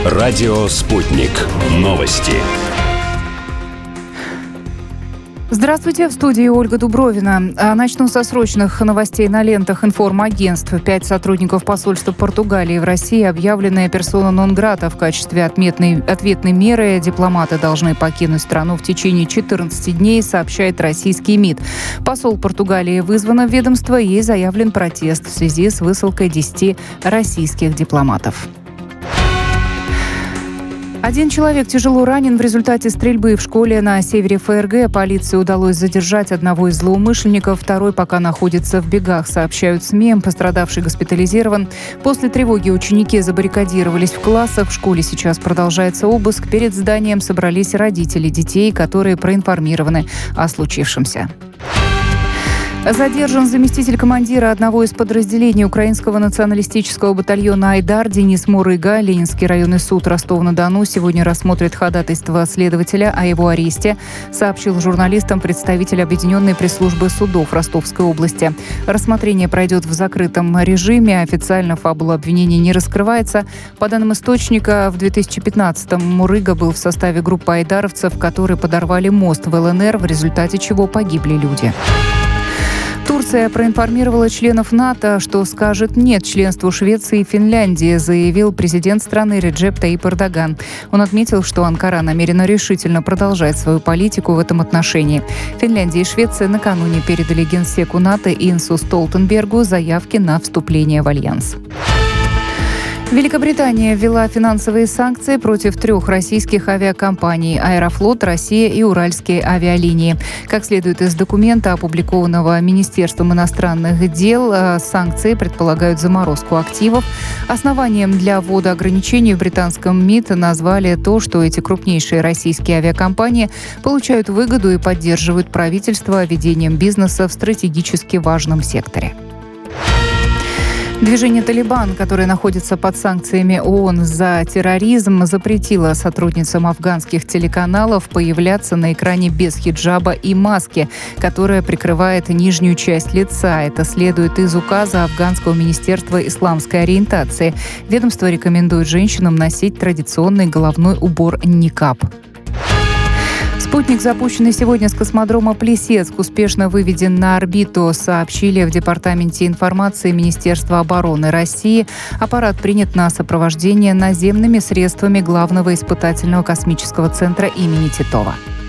Радио «Спутник». Новости. Здравствуйте, в студии Ольга Дубровина. Начну со срочных новостей на лентах информагентств. 5 сотрудников посольства Португалии в России объявлены персона нон-грата в качестве ответной меры. Дипломаты должны покинуть страну в течение 14 дней, сообщает российский МИД. Посол Португалии вызван в ведомство и заявлен протест в связи с высылкой 10 российских дипломатов. Один человек тяжело ранен в результате стрельбы в школе на севере ФРГ. Полиции удалось задержать одного из злоумышленников, второй пока находится в бегах, сообщают СМИ. Пострадавший госпитализирован. После тревоги ученики забаррикадировались в классах. В школе сейчас продолжается обыск. Перед зданием собрались родители детей, которые проинформированы о случившемся. Задержан заместитель командира одного из подразделений украинского националистического батальона «Айдар» Денис Мурыга. Ленинский районный суд Ростова-на-Дону сегодня рассмотрит ходатайство следователя о его аресте, сообщил журналистам представитель Объединенной пресс-службы судов Ростовской области. Рассмотрение пройдет в закрытом режиме. Официально фабула обвинения не раскрывается. По данным источника, в 2015-м Мурыга был в составе группы айдаровцев, которые подорвали мост в ЛНР, в результате чего погибли люди. Турция проинформировала членов НАТО, что скажет «нет» членству Швеции и Финляндии, заявил президент страны Реджеп Таyyip Эрдоган. Он отметил, что Анкара намерена решительно продолжать свою политику в этом отношении. Финляндия и Швеция накануне передали генсеку НАТО Инсу Столтенбергу заявки на вступление в альянс. Великобритания ввела финансовые санкции против 3 российских авиакомпаний «Аэрофлот», «Россия» и «Уральские авиалинии». Как следует из документа, опубликованного Министерством иностранных дел, санкции предполагают заморозку активов. Основанием для ввода ограничений в британском МИД назвали то, что эти крупнейшие российские авиакомпании получают выгоду и поддерживают правительство ведением бизнеса в стратегически важном секторе. Движение «Талибан», которое находится под санкциями ООН за терроризм, запретило сотрудницам афганских телеканалов появляться на экране без хиджаба и маски, которая прикрывает нижнюю часть лица. Это следует из указа Афганского министерства исламской ориентации. Ведомство рекомендует женщинам носить традиционный головной убор никаб. Спутник, запущенный сегодня с космодрома Плесецк, успешно выведен на орбиту, сообщили в Департаменте информации Министерства обороны России. Аппарат принят на сопровождение наземными средствами Главного испытательного космического центра имени Титова.